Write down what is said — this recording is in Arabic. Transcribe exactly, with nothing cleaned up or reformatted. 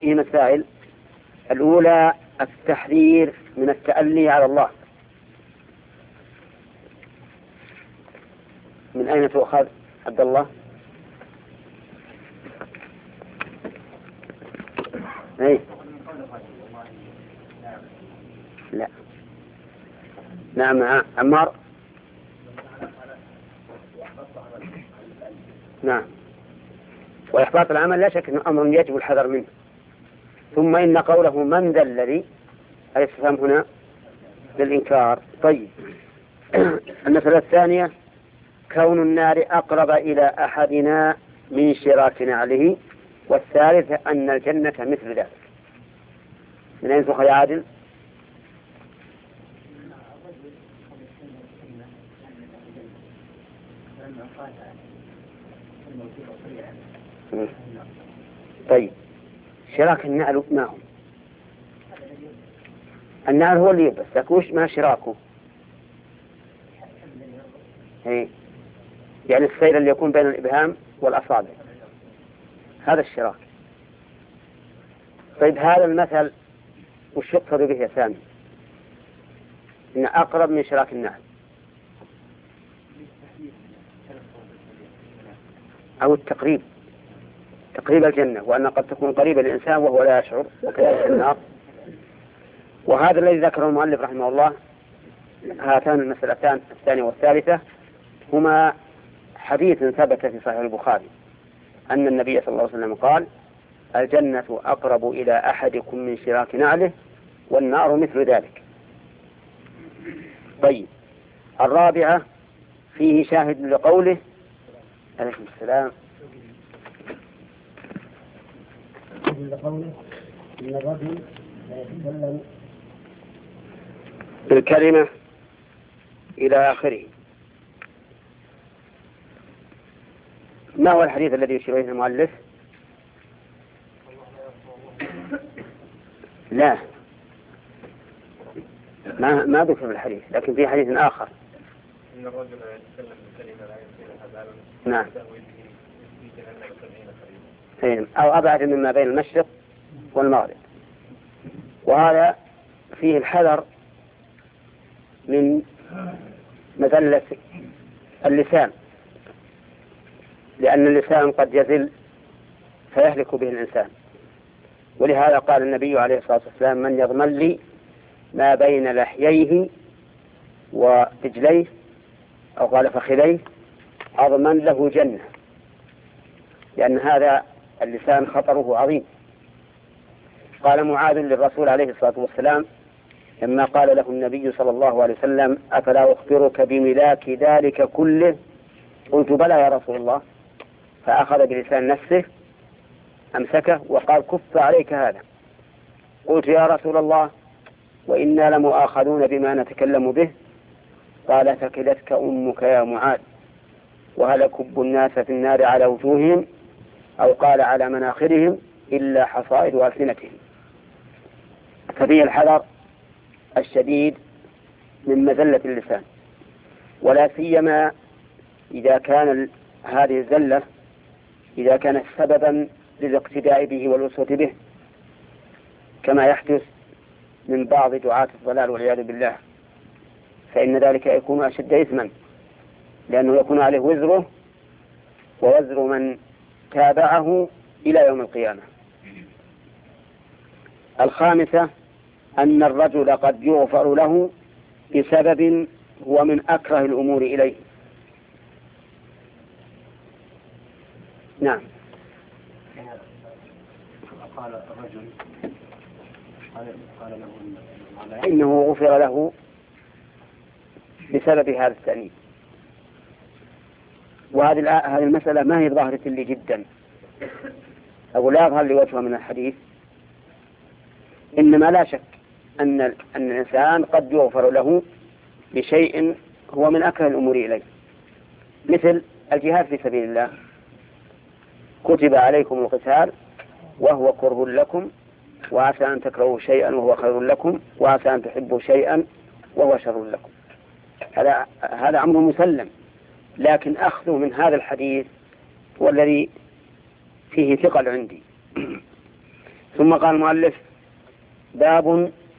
فيه مسائل. الأولى التحذير من التألي على الله. من أين تؤخذ عبد الله؟ أي لا نعم عمار. نعم، وإحباط العمل لا شك أنه أمر يجب الحذر منه. ثم إن قوله من ذا الذي الاستفهام هنا للإنكار. طيب المسألة الثانية كون النار أقرب إلى أحدنا من شراك نعله. والثالثة أن الجنة مثل ذلك. من أين تؤخذ يا عادل؟ طيب شراك النعل ما هو؟ النعل هو اللي يلبس، لكن وش ما شراكه؟ هي. يعني السير اللي يكون بين الإبهام والأصابع، هذا الشراك. طيب هذا المثل وش يقصد به يا سامي؟ إن أقرب من شراك النعل أو التقريب، تقريب الجنة، وأن قد تكون قريبة للإنسان وهو لا يشعر، وكذلك النار. وهذا الذي ذكره المؤلف رحمه الله، هاتان المسألتان الثانية والثالثة هما حديث ثبت في صحيح البخاري أن النبي صلى الله عليه وسلم قال الجنة أقرب إلى أحدكم من شراك نعله والنار مثل ذلك. طيب الرابعة فيه شاهد لقوله عليكم السلام لقوله إن الرجل لا يتكلم بالكلمة إلى آخره. ما هو الحديث الذي يشير إليه المؤلف؟ لا ما ما ذكر في الحديث، لكن في حديث آخر إن الرجل لا يتكلم بالكلمة لا يصير هذا. نعم، أو أبعد مما بين المشرق والمغرب. وهذا فيه الحذر من مذلة اللسان، لأن اللسان قد يزل فيهلك به الإنسان. ولهذا قال النبي عليه الصلاة والسلام من يضمن لي ما بين لحييه ورجليه أو قال فخذيه أضمن له جنة، لأن هذا اللسان خطره عظيم. قال معاذ للرسول عليه الصلاة والسلام لما قال له النبي صلى الله عليه وسلم أفلا أخبرك بملاك ذلك كله؟ قلت بلى يا رسول الله. فأخذ بلسان نفسه أمسكه وقال كف عليك هذا. قلت يا رسول الله وإنا لمؤاخذون بما نتكلم به. قال ثكلتك أمك يا معاذ وهل كب الناس في النار على وجوههم أو قال على مناخرهم إلا حصائد ألسنتهم. ففيه الحذر الشديد من مزلة اللسان، ولا سيما إذا كان هذه الزلة إذا كانت سببا للاقتداء به والوسوة به، كما يحدث من بعض دعاة الضلال والعياذ بالله، فإن ذلك يكون أشد إثما، لأنه يكون عليه وزره ووزر من تابعه إلى يوم القيامة. الخامسة أن الرجل قد يغفر له بسبب هو من أكره الأمور إليه. نعم. قال الرجل قال له إنه غفر له بسبب هذا التأنيب. وهذه هذه المسألة ما هي ظاهرة لي جدا أو لا يظهر لي وجهها من الحديث، إنما لا شك أن أن الإنسان قد يغفر له بشيء هو من أكره الأمور إليه، مثل الجهاد في سبيل الله. كتب عليكم القتال وهو كره لكم وعسى أن تكرهوا شيئا وهو خير لكم وعسى أن تحبوا شيئا وهو شر لكم. هذا هذا أمر مسلم، لكن أخذه من هذا الحديث هو الذي فيه ثقل عندي. ثم قال المؤلف: باب